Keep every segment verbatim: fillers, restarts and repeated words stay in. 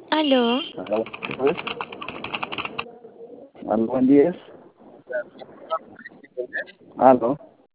Aló, Aló, pues, aló, buen día. Aló,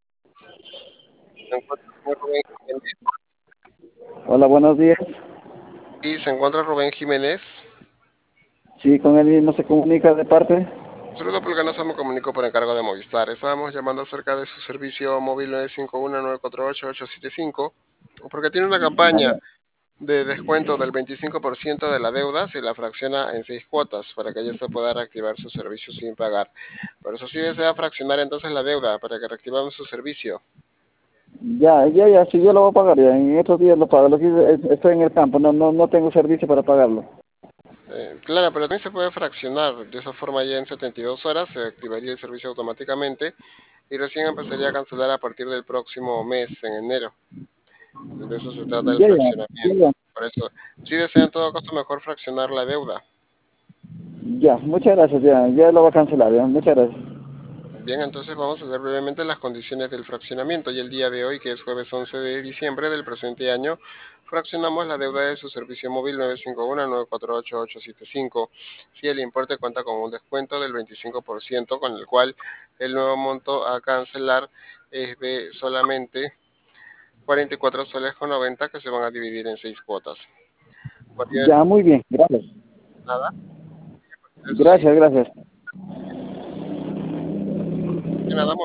Se encuentra el señor Rubén Jiménez. hola, buenos días. Sí, se encuentra Rubén Jiménez. Sí, con él mismo se comunica de parte. Saludo Pulganosa, me comunico por encargo de Movistar. Estábamos llamando acerca de su servicio móvil nueve cinco uno, nueve cuatro ocho, ocho siete cinco, porque tiene una Ah, campaña ya, de descuento del veinticinco por ciento de la deuda si la fracciona en seis cuotas para que ella se pueda reactivar su servicio sin pagar. Pero eso sí desea fraccionar entonces la deuda para que reactivamos su servicio. ya, ya, ya, sí, yo lo voy a pagar ya. En estos días lo pago. Lo que hice es- estoy en el campo, no, no, no tengo servicio para pagarlo. Eh, claro, pero también se puede fraccionar. De esa forma ya en setenta y dos horas se activaría el servicio automáticamente y recién empezaría a cancelar a partir del próximo mes, en enero. De eso se trata el Ya, ya, ya, fraccionamiento. ya, Por eso, si desea en todo caso mejor fraccionar la deuda. ya, muchas gracias, ya, ya lo voy a cancelar, ya, muchas gracias. Bien, entonces vamos a ver brevemente las condiciones del fraccionamiento. Y el día de hoy, que es jueves once de diciembre del presente año, fraccionamos la deuda de su servicio móvil nueve cinco uno, nueve cuatro ocho, ocho siete cinco. Si el importe cuenta con un descuento del veinticinco por ciento, con el cual el nuevo monto a cancelar es de solamente cuarenta y cuatro soles con noventa, que se van a dividir en seis cuotas. Cualquier Ya, muy bien, gracias. nada, eso sí, Gracias, gracias. que nada